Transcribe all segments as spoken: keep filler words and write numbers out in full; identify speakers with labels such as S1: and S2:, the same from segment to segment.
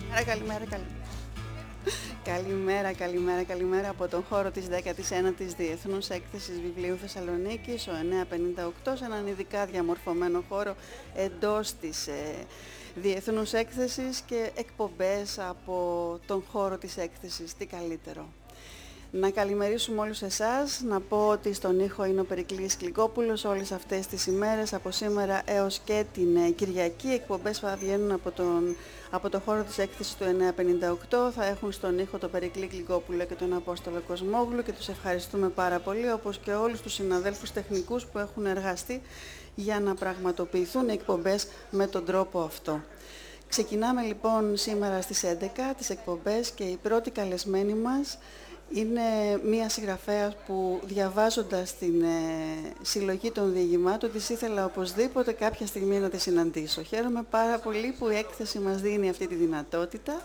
S1: Καλημέρα, καλημέρα, καλημέρα. Καλημέρα, καλημέρα, καλημέρα από τον χώρο της δέκατης ένατης Διεθνούς Έκθεσης Βιβλίου Θεσσαλονίκης, ο εννιακόσια πενήντα οκτώ, σε έναν ειδικά διαμορφωμένο χώρο εντός της ε, Διεθνούς Έκθεσης και εκπομπές από τον χώρο της έκθεσης. Τι καλύτερο. Να καλημερίσουμε όλους εσάς, να πω ότι στον ήχο είναι ο Περικλής Κλικόπουλος όλες αυτές τις ημέρες, από σήμερα έως και την ε, Κυριακή. Εκπομπές θα βγαίνουν από τον, από το χώρο της έκθεσης του εννιακόσια πενήντα οκτώ, θα έχουν στον ήχο τον Περικλή Κλικόπουλο και τον Απόστολο Κοσμόγλου και τους ευχαριστούμε πάρα πολύ, όπως και όλους τους συναδέλφους τεχνικούς που έχουν εργαστεί για να πραγματοποιηθούν οι εκπομπές με τον τρόπο αυτό. Ξεκινάμε λοιπόν σήμερα στις έντεκα τις εκπομπές και η πρώτη καλεσμένη μας είναι μία συγγραφέας που, διαβάζοντας την ε, συλλογή των διηγημάτων της, ήθελα οπωσδήποτε κάποια στιγμή να τη συναντήσω. Χαίρομαι πάρα πολύ που η έκθεση μας δίνει αυτή τη δυνατότητα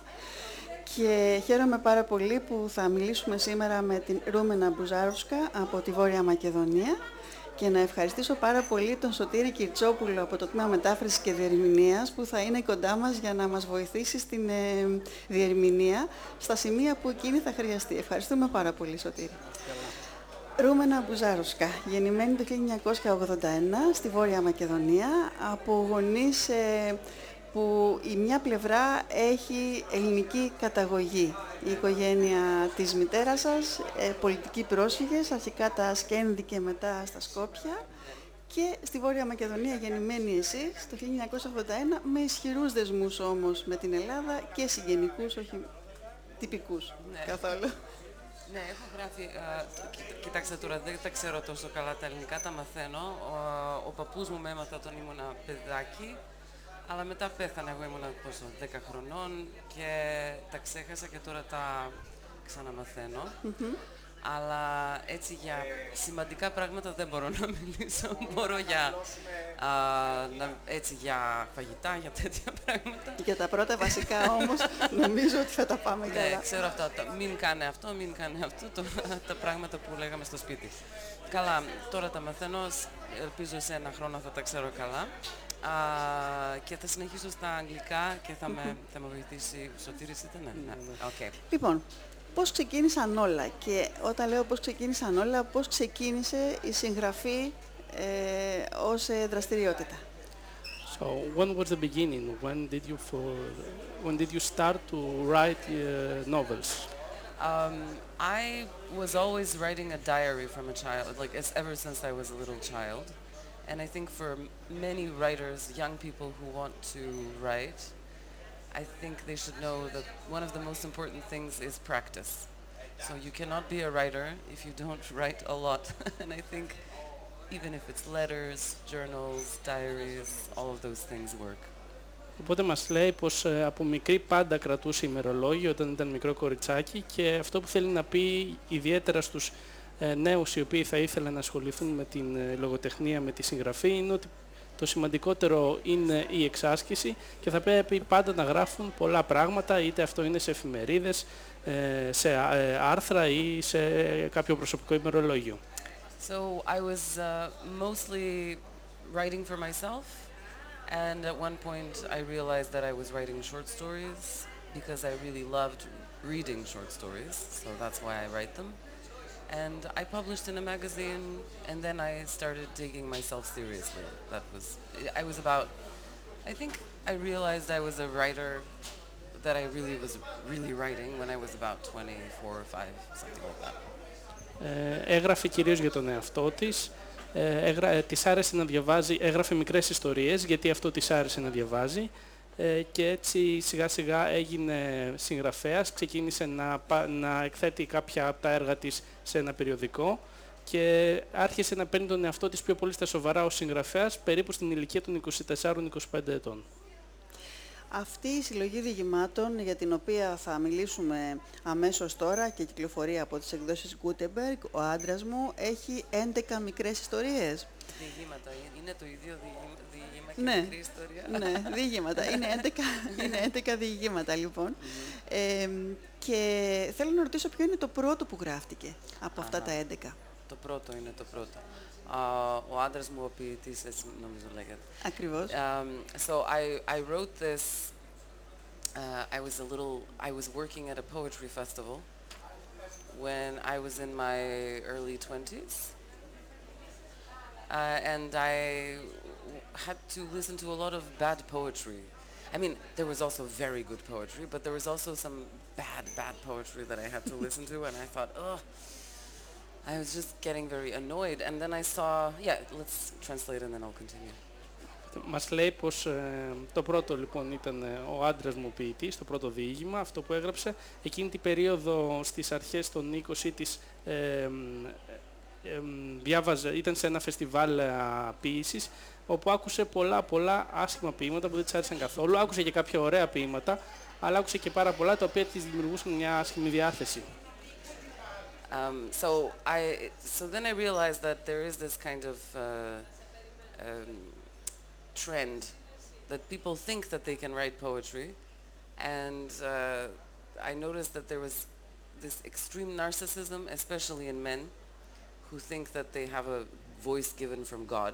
S1: και χαίρομαι πάρα πολύ που θα μιλήσουμε σήμερα με την Ρούμενα Μπουζάρουσκα από τη Βόρεια Μακεδονία και να ευχαριστήσω πάρα πολύ τον Σωτήρη Κυρτσόπουλο από το Τμήμα Μετάφρασης και Διερμηνίας που θα είναι κοντά μας για να μας βοηθήσει στην ε, διερμηνία στα σημεία που εκείνη θα χρειαστεί. Ευχαριστούμε πάρα πολύ, Σωτήρη. Ρούμενα Μπουζάρουσκα, γεννημένη το χίλια εννιακόσια ογδόντα ένα στη Βόρεια Μακεδονία, από γονείς ε, που η μια πλευρά έχει ελληνική καταγωγή. Η οικογένεια της μητέρας σας, ε, πολιτικοί πρόσφυγες, αρχικά τα Σκένδη και μετά στα Σκόπια, και στη Βόρεια Μακεδονία γεννημένη εσείς το χίλια εννιακόσια ογδόντα ένα, με ισχυρούς δεσμούς όμως με την Ελλάδα και συγγενικούς, όχι τυπικούς
S2: ναι.
S1: καθόλου.
S2: Ναι, έχω γράφει, α, κοι, κοιτάξτε τώρα, δεν τα ξέρω τόσο καλά τα ελληνικά, τα μαθαίνω. Ο, ο παππούς μου με έμαθα όταν ήμουνα παιδάκι, αλλά μετά πέθανε, εγώ ήμουνα πόσο, δέκα χρονών και τα ξέχασα και τώρα τα ξαναμαθαίνω.
S1: Mm-hmm.
S2: Αλλά έτσι για σημαντικά πράγματα δεν μπορώ να μιλήσω, μπορώ για, α, να, έτσι, για φαγητά, για τέτοια πράγματα.
S1: Για τα πρώτα βασικά όμως νομίζω ότι θα τα πάμε καλά.
S2: Ναι, ξέρω αυτά, τα, μην κάνε αυτό, μην κάνε αυτό, το, τα πράγματα που λέγαμε στο σπίτι. Καλά, τώρα τα μαθαίνω, ελπίζω σε ένα χρόνο θα τα ξέρω καλά. Α, και θα συνεχίσω στα αγγλικά και θα με, θα με βοηθήσει. Σωτήρης ήταν, ναι, ναι. Okay.
S1: Λοιπόν, πώς ξεκίνησαν όλα, και όταν λέω πώς ξεκίνησαν όλα, πώς ξεκίνησε η συγγραφή ε, ως ε, δραστηριότητα.
S3: So when was the beginning? When did you for, when did you start to write uh, novels?
S2: Um, I was always writing a diary from a child, like it's ever since I was a little child. And I think for many writers, young people who want to write, I think they should know that one of the most important things is practice. So you cannot be a writer if you don't write a lot. And I think even if it's letters, journals, diaries, all of those things work.
S3: Οπότε μας λέει πως ε, από μικρή πάντα κρατούσε ημερολόγιο όταν ήταν μικρό κοριτσάκι, και αυτό που θέλει να πει ιδιαίτερα στους ε, νέους οι οποίοι θα ήθελαν να ασχοληθούν με την ε, λογοτεχνία, με τη συγγραφή, είναι ότι το σημαντικότερο είναι η εξάσκηση και θα πρέπει πάντα να γράφουν πολλά πράγματα, είτε αυτό είναι σε εφημερίδες, ε, σε ε, άρθρα ή σε κάποιο προσωπικό ημερολόγιο.
S2: So I was uh, mostly writing for myself. And at one point I realized that I was writing short stories because I really loved reading short stories, so that's why I write them. And I published in a magazine, and then I started taking myself seriously. That was, I was about, I think I realized I was a writer, that I really was really writing when I was about twenty-four or five, something like that.
S3: Ε, έγραφε κυρίως για τον εαυτό της. Ε, έγρα, ε, της άρεσε να διαβάζει, έγραφε μικρές ιστορίες γιατί αυτό της άρεσε να διαβάζει, ε, και έτσι σιγά σιγά έγινε συγγραφέας, ξεκίνησε να, να εκθέτει κάποια από τα έργα της σε ένα περιοδικό και άρχισε να παίρνει τον εαυτό της πιο πολύ στα σοβαρά ως συγγραφέας περίπου στην ηλικία των είκοσι τεσσάρων με είκοσι πέντε ετών.
S1: Αυτή η συλλογή διηγημάτων, για την οποία θα μιλήσουμε αμέσως τώρα και κυκλοφορεί από τις εκδόσεις Gutenberg, ο άντρας μου, έχει έντεκα μικρές ιστορίες.
S2: Διηγήματα, είναι το ίδιο διήγημα και
S1: ναι,
S2: μικρή ιστορία.
S1: Ναι, διηγήματα. Είναι έντεκα, είναι έντεκα διηγήματα λοιπόν. Ε, και θέλω να ρωτήσω ποιο είναι το πρώτο που γράφτηκε από αυτά
S2: Αχα.
S1: τα έντεκα.
S2: Το πρώτο είναι το πρώτο. Uh, ο άντρας μου ο ποιητής, έτσι νομίζω λέγεται.
S1: Ακριβώς.
S2: Um, so I, I wrote this uh, I was a little, I was working at a poetry festival when I was in my early twenties. Uh, and I w- had to listen to a lot of bad poetry. I mean, there was also very good poetry, but there was also some bad, bad poetry that I had to listen to, and I thought, ugh, I was just getting very annoyed. And then I saw, yeah, let's translate and then I'll continue.
S3: Μας λέει πως ε, το πρώτο λοιπόν ήταν ε, ο άντρας μου ποιητής, το πρώτο διήγημα, αυτό που έγραψε. Εκείνη την περίοδο στις αρχές των είκοσι της ε, ε, ε, διάβαζε, ήταν σε ένα φεστιβάλ ε, ποίησης, όπου άκουσε πολλά πολλά άσχημα ποίηματα που δεν της άρεσαν καθόλου. Άκουσε και κάποια ωραία ποίηματα, αλλά άκουσε και πάρα πολλά τα οποία της δημιουργούσαν μια άσχημη διάθεση.
S2: Um, so I, so then I realized that there is this kind of uh, um, trend that people think that they can write poetry, and uh, I noticed that there was this extreme narcissism, especially in men, who think that they have a voice given from God.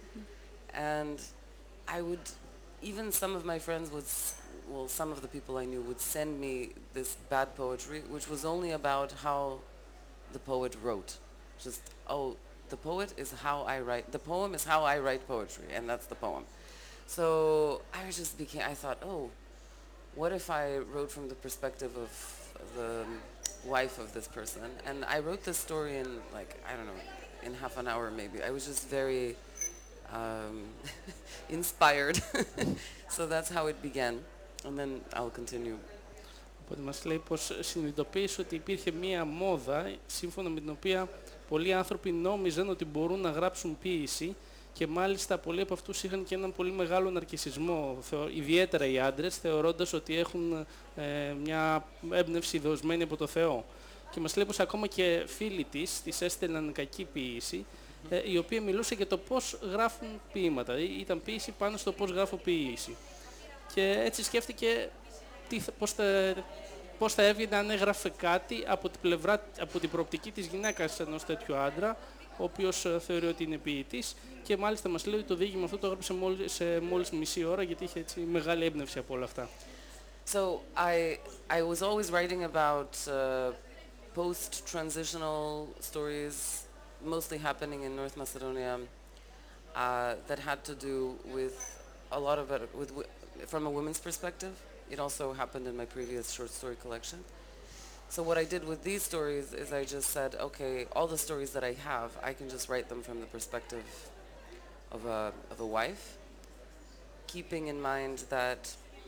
S2: And I would, even some of my friends would, s- well, some of the people I knew would send me this bad poetry, which was only about how the poet wrote. Just, oh, the poet is how I write, the poem is how I write poetry, and that's the poem. So I just became, I thought, oh, what if I wrote from the perspective of the wife of this person? And I wrote this story in, like, I don't know, in half an hour maybe. I was just very um, inspired. So that's how it began. And then I'll continue.
S3: Οπότε μας λέει πως συνειδητοποίησε ότι υπήρχε μία μόδα σύμφωνα με την οποία πολλοί άνθρωποι νόμιζαν ότι μπορούν να γράψουν ποίηση και μάλιστα πολλοί από αυτούς είχαν και έναν πολύ μεγάλο ναρκισσισμό, θεω- ιδιαίτερα οι άντρες, θεωρώντας ότι έχουν ε, μια έμπνευση δοσμένη από το Θεό. Και μας λέει πως ακόμα και φίλοι της της έστελναν κακή ποίηση, ε, η οποία μιλούσε για το πώς γράφουν ποίηματα. Ή- Ήταν ποίηση πάνω στο πώς γράφω ποίηση. Και έτσι σκέφτηκε τι, θα- πώς, θα, πώς θα έβγαινε αν έγραφε κάτι από την, πλευρά, από την προοπτική της γυναίκας ενός τέτοιου άντρα, ο οποίος ε, θεωρεί ότι είναι ποιητής και μάλιστα μας λέει ότι το διήγημα αυτό το έγραψε μόλις, σε μόλις μισή ώρα γιατί είχε έτσι μεγάλη έμπνευση από όλα αυτά.
S2: So I, I was always writing about uh, post-transitional stories, mostly happening in North Macedonia, uh, that had to do with a lot of it with, wi- from a woman's perspective. It also happened in my previous short story collection. So what I did with these stories is I just said, okay, all the stories that I have, I can just write them from the perspective of a, of a wife, keeping in mind that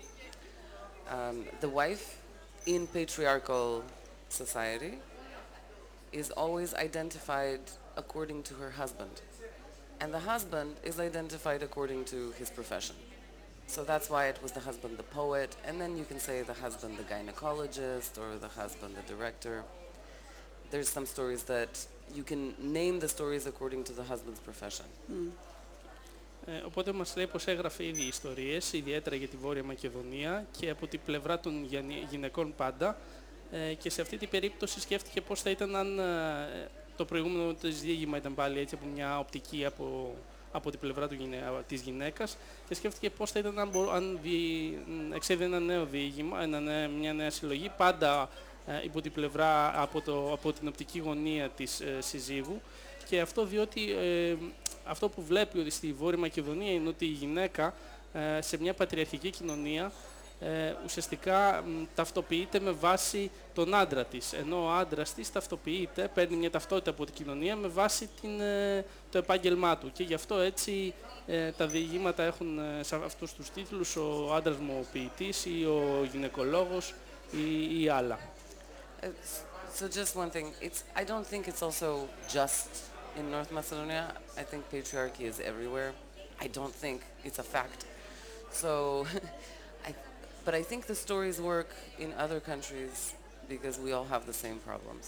S2: um, the wife in patriarchal society is always identified according to her husband. And the husband is identified according to his profession. So that's why it was the husband, the poet, and then you can say the husband, the gynecologist, or the husband, the director. There's some stories that you can name the stories according to the husband's profession.
S3: Ε, οπότε μας λέει πως έγραφε ήδη ιστορίες, ιδιαίτερα για τη Βόρεια Μακεδονία και από την πλευρά των γιανι- γυναικών πάντα ε, και σε αυτή την περίπτωση σκέφτηκε πώς θα ήταν αν ε, το προηγούμενο της διήγημα ήταν πάλι έτσι από μια οπτική από, από την πλευρά του, γυναι- της γυναίκας και σκέφτηκε πώς θα ήταν αν, μπο, αν δι, εξέδε ένα νέο διήγημα, ένα, νέ- μια νέα συλλογή πάντα ε, υπό την πλευρά, από, το, από την οπτική γωνία της ε, συζύγου και αυτό διότι ε, αυτό που βλέπει ότι στη Βόρεια Μακεδονία είναι ότι η γυναίκα ε, σε μια πατριαρχική κοινωνία ε, ουσιαστικά μ, ταυτοποιείται με βάση τον άντρα της, ενώ ο άντρας της ταυτοποιείται, παίρνει μια ταυτότητα από την κοινωνία με βάση την, ε, το επάγγελμά του και γι' αυτό έτσι ε, τα διηγήματα έχουν ε, σε αυτούς τους τίτλους ο άντρας μου ο ποιητής ή ο γυναικολόγος ή, ή άλλα.
S2: It's, so just one thing, it's, I don't think it's also just in North Macedonia. I think patriarchy is everywhere. I don't think it's a fact. So, I, but I think the stories work in other countries because we all have the same problems.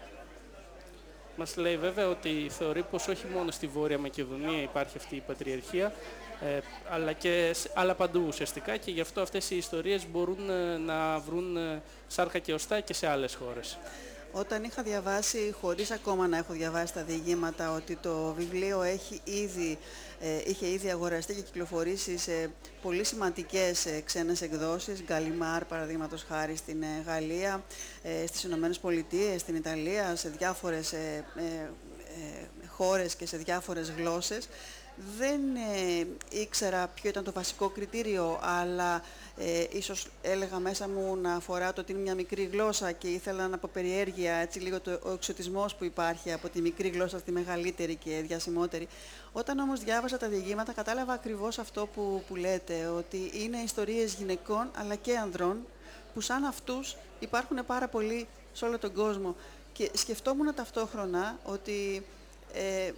S3: Μας λέει βέβαια ότι θεωρεί πως όχι μόνο στη Βόρεια Μακεδονία υπάρχει αυτή η πατριαρχία, ε, αλλά και σε- άλλα παντού ουσιαστικά και γι' αυτό αυτές οι ιστορίες μπορούν ε, να βρουν ε, σάρκα και οστά και σε άλλες χώρες.
S1: Όταν είχα διαβάσει, χωρίς ακόμα να έχω διαβάσει τα διηγήματα, ότι το βιβλίο έχει ήδη, ε, είχε ήδη αγοραστεί και κυκλοφορήσει σε πολύ σημαντικές ε, ξένες εκδόσεις, Γκαλιμάρ παραδείγματος χάρη στην ε, Γαλλία, ε, στις Ηνωμένες Πολιτείες, στην Ιταλία, σε διάφορες ε, ε, ε, χώρες και σε διάφορες γλώσσες, δεν ε, ήξερα ποιο ήταν το βασικό κριτήριο, αλλά ε, ίσως έλεγα μέσα μου να αφορά το ότι είναι μια μικρή γλώσσα και ήθελα να από περιέργεια, έτσι λίγο το, ο εξωτισμός που υπάρχει από τη μικρή γλώσσα στη μεγαλύτερη και διασημότερη. Όταν όμως διάβασα τα διηγήματα κατάλαβα ακριβώς αυτό που, που λέτε, ότι είναι ιστορίες γυναικών αλλά και ανδρών, που σαν αυτούς υπάρχουν πάρα πολλοί σε όλο τον κόσμο. Και σκεφτόμουν ταυτόχρονα ότι ε,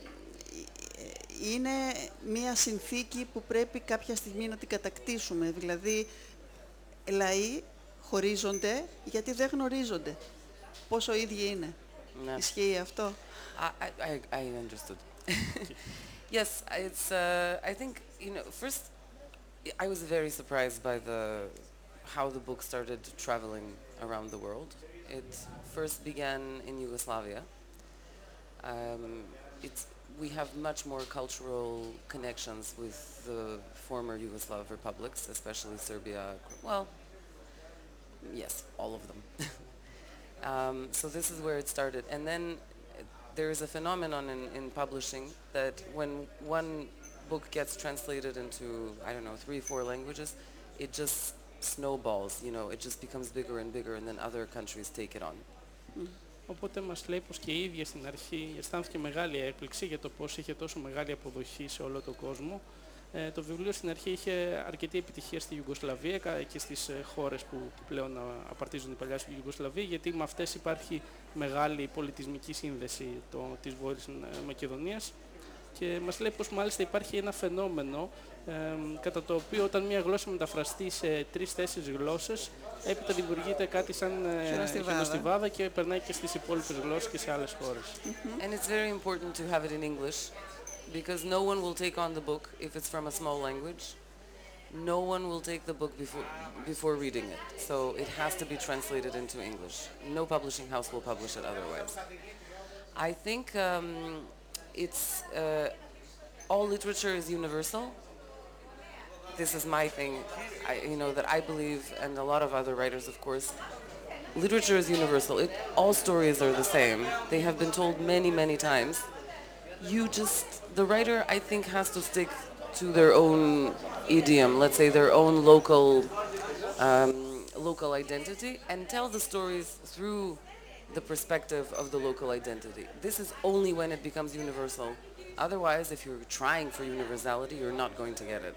S1: είναι μια συνθήκη που πρέπει κάποια στιγμή να την κατακτήσουμε. Δηλαδή, λαοί χωρίζονται γιατί δεν γνωρίζονται πόσο ίδιοι είναι. Ναι. Ισχύει αυτό?
S2: I, I, I understood. Yes, it's, uh, I think, you know, first, I was very surprised by the, how the book started traveling around the world. It first began in Yugoslavia. Um, it's We have much more cultural connections with the former Yugoslav republics, especially Serbia. Well, yes, all of them. um, so this is where it started. And then uh, there is a phenomenon in, in publishing that when one book gets translated into, I don't know, three, four languages, it just snowballs, you know, it just becomes bigger and bigger, and then other countries take it on.
S1: Mm.
S3: Οπότε μας λέει πως και η ίδια στην αρχή αισθάνθηκε μεγάλη έκπληξη για το πως είχε τόσο μεγάλη αποδοχή σε όλο τον κόσμο. Ε, το βιβλίο στην αρχή είχε αρκετή επιτυχία στη Ιουγκοσλαβία και στις ε, χώρες που πλέον απαρτίζουν η παλιά στη Ιουγκοσλαβία, γιατί με αυτές υπάρχει μεγάλη πολιτισμική σύνδεση το, της Βόρειας Μακεδονίας. Και μας λέει πως μάλιστα υπάρχει ένα φαινόμενο ε, κατά το οποίο όταν μια γλώσσα μεταφραστεί σε τρεις-τέσσερις γλώσσες, έπειτα δημιουργείται κάτι σαν ε, χιονοστιβάδα και περνάει και στις υπόλοιπες γλώσσες και σε άλλες χώρες.
S2: Mm-hmm. And it's very important to have it in English, because no one will take on the book if it's from a small language. No one will take the book before, before reading it. So it has to be translated into English. No publishing house will publish it otherwise. I think um, it's uh, all literature is universal. This is my thing, I, you know, that I believe, and a lot of other writers, of course. Literature is universal. It, all stories are the same. They have been told many, many times. You just, the writer, I think, has to stick to their own idiom, let's say their own local, um, local identity, and tell the stories through the perspective of the local identity. This is only when it becomes universal. Otherwise, if you're trying for universality, you're not going to get it.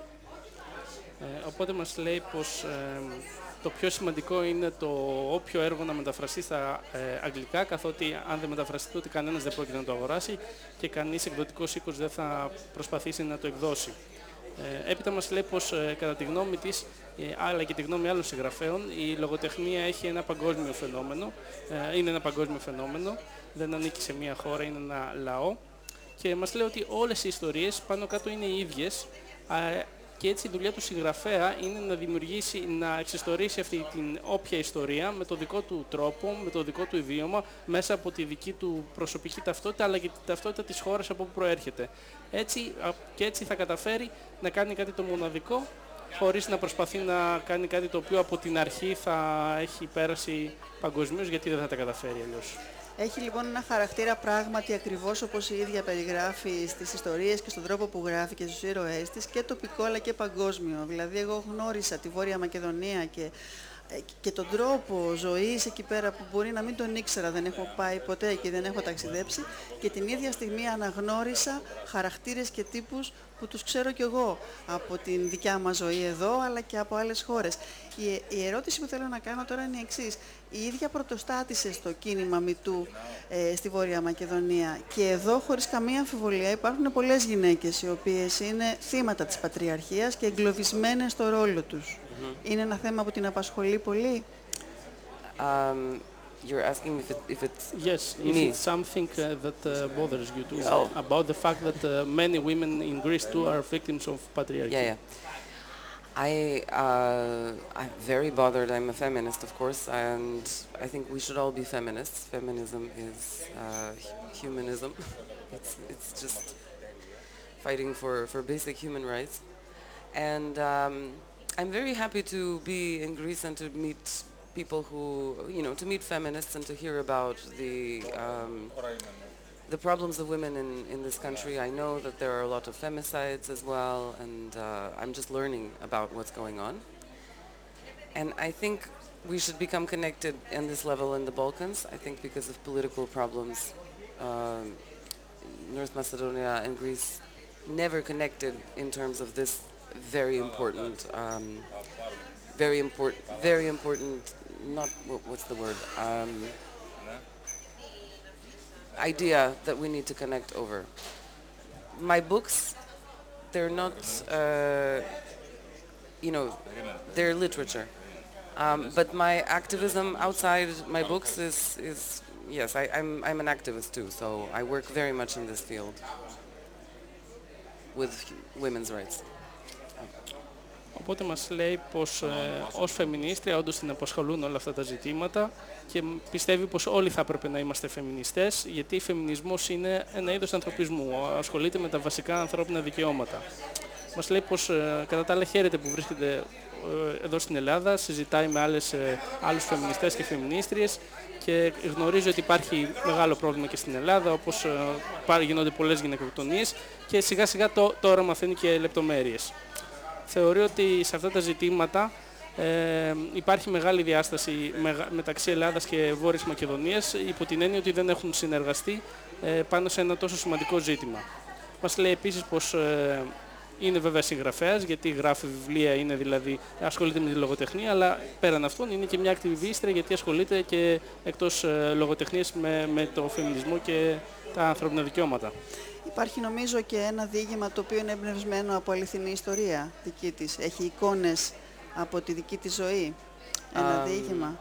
S3: Ε, οπότε μας λέει πως ε, το πιο σημαντικό είναι το όποιο έργο να μεταφραστεί στα ε, αγγλικά, καθότι αν δεν μεταφραστεί τότε κανένας δεν πρόκειται να το αγοράσει και κανείς εκδοτικός οίκος δεν θα προσπαθήσει να το εκδώσει. Ε, έπειτα μας λέει πως ε, κατά τη γνώμη της, ε, αλλά και τη γνώμη άλλων συγγραφέων, η λογοτεχνία έχει ένα παγκόσμιο φαινόμενο, ε, είναι ένα παγκόσμιο φαινόμενο, δεν ανήκει σε μία χώρα, είναι ένα λαό, και μας λέει ότι όλες οι ιστορίες πάνω κάτω είναι οι ίδιες, ε, και έτσι η δουλειά του συγγραφέα είναι να δημιουργήσει, να εξιστορήσει αυτή την όποια ιστορία με το δικό του τρόπο, με το δικό του ιδίωμα, μέσα από τη δική του προσωπική ταυτότητα, αλλά και τη ταυτότητα της χώρας από όπου προέρχεται. Έτσι, και έτσι θα καταφέρει να κάνει κάτι το μοναδικό, χωρίς να προσπαθεί να κάνει κάτι το οποίο από την αρχή θα έχει πέρασει παγκοσμίως, γιατί δεν θα τα καταφέρει αλλιώς.
S1: Έχει λοιπόν ένα χαρακτήρα πράγματι ακριβώς όπως η ίδια περιγράφει στις ιστορίες και στον τρόπο που γράφει και στους ήρωές της, και τοπικό αλλά και παγκόσμιο. Δηλαδή εγώ γνώρισα τη Βόρεια Μακεδονία και, και τον τρόπο ζωής εκεί πέρα που μπορεί να μην τον ήξερα, δεν έχω πάει ποτέ και δεν έχω ταξιδέψει, και την ίδια στιγμή αναγνώρισα χαρακτήρες και τύπους που τους ξέρω κι εγώ από την δικιά μας ζωή εδώ, αλλά και από άλλες χώρες. Η, η ερώτηση που θέλω να κάνω τώρα είναι η εξής. Η ίδια πρωτοστάτησε στο κίνημα MeToo ε, στη Βόρεια Μακεδονία, και εδώ χωρίς καμία αμφιβολία υπάρχουν πολλές γυναίκες οι οποίες είναι θύματα της πατριαρχίας και εγκλωβισμένες στο ρόλο τους. Mm-hmm. Είναι ένα θέμα που την απασχολεί πολύ.
S2: Um, you're asking if, it, if it's
S3: yes, if
S2: me.
S3: it's something uh, that uh, bothers you too,
S2: oh.
S3: about the fact that uh, many women in Greece too are victims of patriarchy.
S2: Yeah, yeah. I, uh, I'm very bothered. I'm a feminist, of course, and I think we should all be feminists. Feminism is uh, hu- humanism. It's, it's just fighting for, for basic human rights. And um, I'm very happy to be in Greece and to meet people who, you know, to meet feminists and to hear about the um, the problems of women in, in this country. I know that there are a lot of femicides as well, and uh, I'm just learning about what's going on. And I think we should become connected in this level in the Balkans. I think because of political problems, um, North Macedonia and Greece never connected in terms of this very important, um, very important, very important, not, what, what's the word, um, idea that we need to connect over. My books, they're not, uh, you know, they're literature. Um, but my activism outside my books is, is yes, I, I'm, I'm an activist too, so I work very much in this field with women's rights.
S3: Οπότε μας λέει πως ε, ως φεμινίστρια όντως την απασχολούν όλα αυτά τα ζητήματα και πιστεύει πως όλοι θα έπρεπε να είμαστε φεμινιστές, γιατί φεμινισμός είναι ένα είδος ανθρωπισμού, ασχολείται με τα βασικά ανθρώπινα δικαιώματα. Μας λέει πως ε, κατά τα άλλα χαίρεται που βρίσκεται ε, εδώ στην Ελλάδα, συζητάει με άλλες, ε, άλλους φεμινιστές και φεμινίστριες και γνωρίζει ότι υπάρχει μεγάλο πρόβλημα και στην Ελλάδα, όπως ε, γίνονται πολλές γυναικοκτονίες και σιγά σιγά το, τώρα μαθαίνει και λεπτομέρειες. Θεωρεί ότι σε αυτά τα ζητήματα ε, υπάρχει μεγάλη διάσταση μεγα, μεταξύ Ελλάδας και Βόρειας Μακεδονίας, υπό την έννοια ότι δεν έχουν συνεργαστεί ε, πάνω σε ένα τόσο σημαντικό ζήτημα. Μας λέει επίσης πως ε, είναι βέβαια συγγραφέας, γιατί γράφει βιβλία, είναι δηλαδή, ασχολείται με τη λογοτεχνία, αλλά πέραν αυτών είναι και μια ακτιβίστρια, γιατί ασχολείται και εκτός ε, λογοτεχνίας με, με το φεμινισμό και τα ανθρώπινα δικαιώματα.
S1: Υπάρχει νομίζω και ένα διήγημα το οποίο είναι εμπνευσμένο από αληθινή ιστορία δική της. Έχει εικόνες από τη δική της ζωή. Ένα um, διήγημα.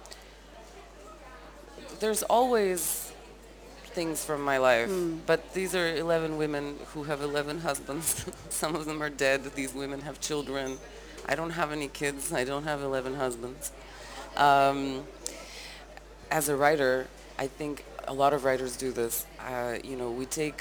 S2: There's always things from my life,
S1: mm.
S2: but these are eleven women who have eleven husbands. Some of them are dead. These women have children. I don't have any kids. I don't have eleven husbands. Um, as a writer, I think a lot of writers do this. Uh, you know, we take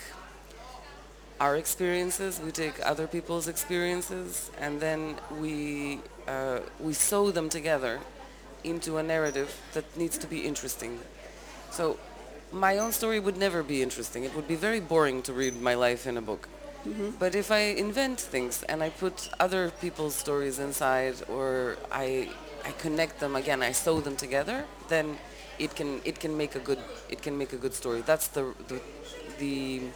S2: our experiences, we take other people's experiences, and then we uh, we sew them together into a narrative that needs to be interesting. So my own story would never be interesting. It would be very boring to read my life in a book.
S1: Mm-hmm.
S2: But if I invent things and I put other people's stories inside, or I I connect them again, I sew them together, then it can it can make a good it can make a good story. That's the the, the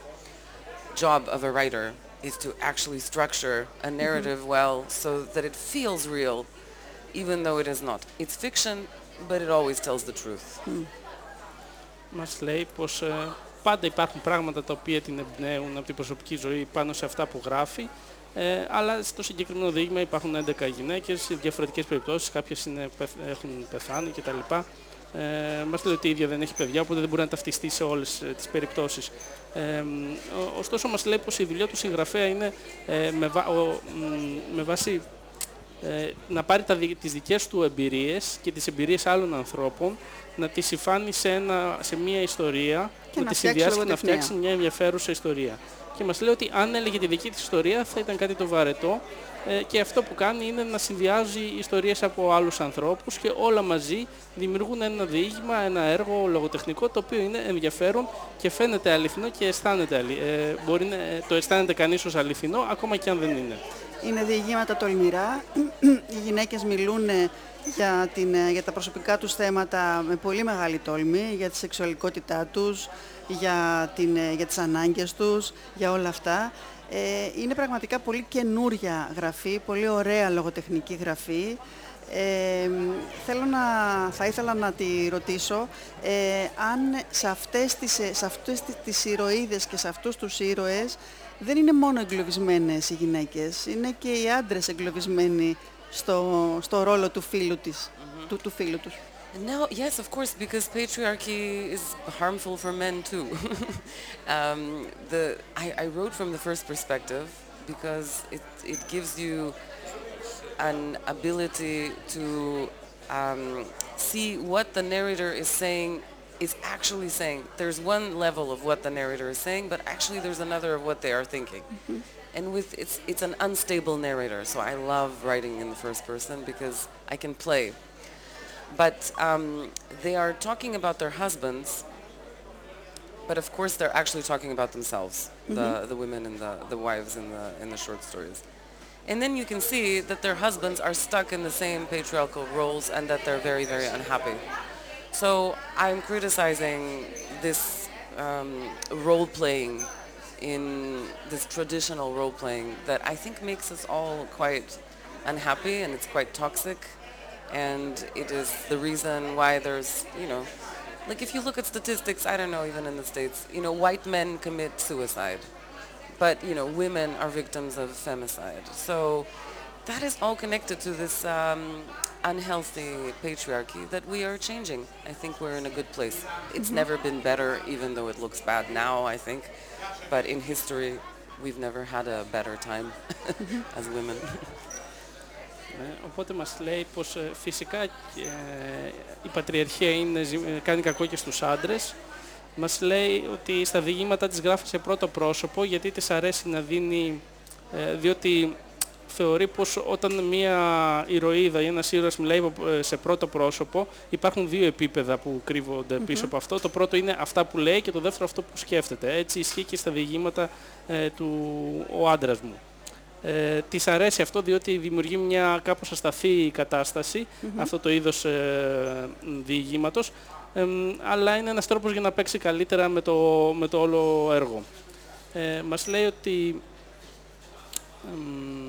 S2: job of a writer, is to actually structure a narrative mm-hmm. well so that it feels real, even though it is not. It's fiction, but it always tells the truth.
S1: Mm.
S3: Μας λέει πως ε, πάντα υπάρχουν πράγματα τα οποία την εμπνέουν από την προσωπική ζωή πάνω σε αυτά που γράφει, ε, αλλά στο συγκεκριμένο δείγμα υπάρχουν έντεκα γυναίκες σε διαφορετικές περιπτώσεις, κάποιες είναι, έχουν πεθάνει κτλ. Ε, μας λέει ότι η ίδια δεν έχει παιδιά, οπότε δεν μπορεί να ταυτιστεί σε όλες ε, τις περιπτώσεις. Ε, ωστόσο μας λέει πως η δουλειά του συγγραφέα είναι ε, με, βα, ο, με βάση ε, να πάρει τα, τις δικές του εμπειρίες και τις εμπειρίες άλλων ανθρώπων, να τις υφάνει σε, ένα, σε μια ιστορία,
S1: και
S3: να τις συνδυάσει και να φτιάξει μια ενδιαφέρουσα ιστορία. Και μας λέει ότι αν έλεγε τη δική της ιστορία θα ήταν κάτι το βαρετό, ε, και αυτό που κάνει είναι να συνδυάζει ιστορίες από άλλους ανθρώπους και όλα μαζί δημιουργούν ένα διήγημα, ένα έργο λογοτεχνικό το οποίο είναι ενδιαφέρον και φαίνεται αληθινό και αισθάνεται, ε, μπορεί να, το αισθάνεται κανείς ως αληθινό ακόμα και αν δεν είναι.
S1: Είναι διηγήματα τολμηρά, οι γυναίκες μιλούν για, την, για τα προσωπικά τους θέματα με πολύ μεγάλη τόλμη, για τη σεξουαλικότητά τους, για, την, για τις ανάγκες τους, για όλα αυτά. Ε, είναι πραγματικά πολύ καινούρια γραφή, πολύ ωραία λογοτεχνική γραφή. Ε, θέλω να, θα ήθελα να τη ρωτήσω ε, αν σε αυτές τις, σε αυτές τις ηρωίδες και σε αυτούς τους ήρωες δεν είναι μόνο εγκλωβισμένες οι γυναίκες, είναι και οι άντρες εγκλωβισμένοι στο, στο ρόλο του φίλου, της, mm-hmm. του, του φίλου τους.
S2: No, yes, of course, because patriarchy is harmful for men too. um, the, I, I wrote from the first perspective because it, it gives you an ability to um, see what the narrator is saying is actually saying. There's one level of what the narrator is saying, but actually there's another of what they are thinking. Mm-hmm. And with it's it's an unstable narrator, so I love writing in the first person because I can play. But um, they are talking about their husbands, but of course they're actually talking about themselves, mm-hmm. the the women and the the wives in the in the short stories. And then you can see that their husbands are stuck in the same patriarchal roles and that they're very, very unhappy. So I'm criticizing this um, role-playing in this traditional role-playing that I think makes us all quite unhappy, and it's quite toxic, and it is the reason why there's, you know, like if you look at statistics, I don't know, even in the States, you know, white men commit suicide. But, you know, women are victims of femicide. So that is all connected to this um, unhealthy patriarchy that we are changing. I think we're in a good place. It's mm-hmm. never been better, even though it looks bad now, I think. But in history, we've never had a better time as women.
S3: Οπότε μας λέει πως ε, φυσικά ε, η πατριαρχία είναι, κάνει κακό και στους άντρες. Μας λέει ότι στα διηγήματά της γράφει σε πρώτο πρόσωπο γιατί της αρέσει να δίνει, ε, διότι θεωρεί πως όταν μια ηρωίδα ή ένας ήρωας μιλάει σε πρώτο πρόσωπο υπάρχουν δύο επίπεδα που κρύβονται πίσω mm-hmm. από αυτό. Το πρώτο είναι αυτά που λέει και το δεύτερο αυτό που σκέφτεται. Έτσι ισχύει και στα διηγήματα ε, του ο άντρας μου. Ε, της αρέσει αυτό διότι δημιουργεί μια κάπως ασταθή κατάσταση, mm-hmm. αυτό το είδος ε, διηγήματος, ε, αλλά είναι ένας τρόπος για να παίξει καλύτερα με το, με το όλο έργο. Ε, μας λέει ότι, ε,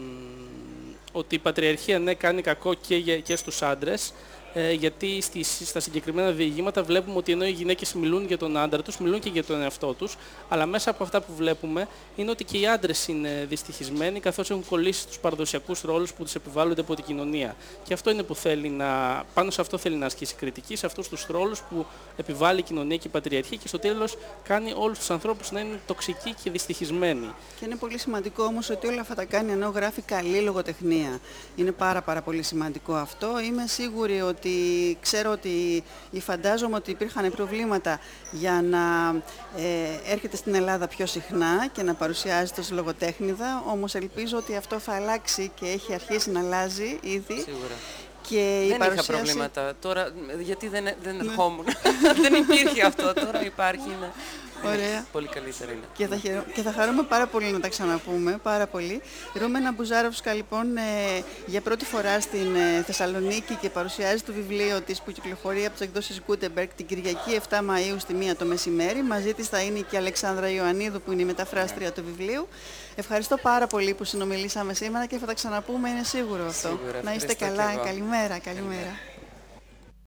S3: ότι η πατριαρχία ναι, κάνει κακό και, και στους άντρες, ε, γιατί στις, στα συγκεκριμένα διηγήματα βλέπουμε ότι ενώ οι γυναίκες μιλούν για τον άντρα τους, μιλούν και για τον εαυτό τους, αλλά μέσα από αυτά που βλέπουμε είναι ότι και οι άντρες είναι δυστυχισμένοι, καθώς έχουν κολλήσει στους παραδοσιακούς ρόλους που τους επιβάλλονται από την κοινωνία. Και αυτό είναι που θέλει να, πάνω σε αυτό θέλει να ασκήσει κριτική, σε αυτούς τους ρόλους που επιβάλλει η κοινωνία και η πατριαρχία και στο τέλος κάνει όλους τους ανθρώπους να είναι τοξικοί και δυστυχισμένοι.
S1: Και είναι πολύ σημαντικό όμως ότι όλα αυτά τα κάνει ενώ γράφει καλή λογοτεχνία. Είναι πάρα πάρα πολύ σημαντικό αυτό. Είμαι σίγουρη ότι ότι ξέρω ότι ή φαντάζομαι ότι υπήρχαν προβλήματα για να ε, έρχεται στην Ελλάδα πιο συχνά και να παρουσιάζεται ως λογοτέχνηδα, όμως ελπίζω ότι αυτό θα αλλάξει και έχει αρχίσει να αλλάζει ήδη.
S2: Σίγουρα.
S1: Και η
S2: δεν
S1: παρουσίαση...
S2: είχα προβλήματα τώρα, γιατί δεν, δεν ερχόμουν. Δεν υπήρχε αυτό, τώρα υπάρχει. Είναι...
S1: Ωραία.
S2: Πολύ καλύτερα είναι.
S1: Και θα, χαιρό... και θα χαρούμε πάρα πολύ να τα ξαναπούμε, πάρα πολύ. Ρούμενα Μπουζάροφσκα λοιπόν ε, για πρώτη φορά στην ε, Θεσσαλονίκη και παρουσιάζει το βιβλίο της που κυκλοφορεί από τις εκδόσεις Gutenberg την Κυριακή εφτά Μαΐου στη μία το μεσημέρι. Μαζί της θα είναι και η Αλεξάνδρα Ιωαννίδου που είναι η μεταφράστρια του βιβλίου. Ευχαριστώ πάρα πολύ που συνομιλήσαμε σήμερα και θα τα ξαναπούμε, είναι σίγουρο αυτό.
S2: Σίγουρα,
S1: να είστε καλά, καλημέρα, καλημέρα. καλημέρα.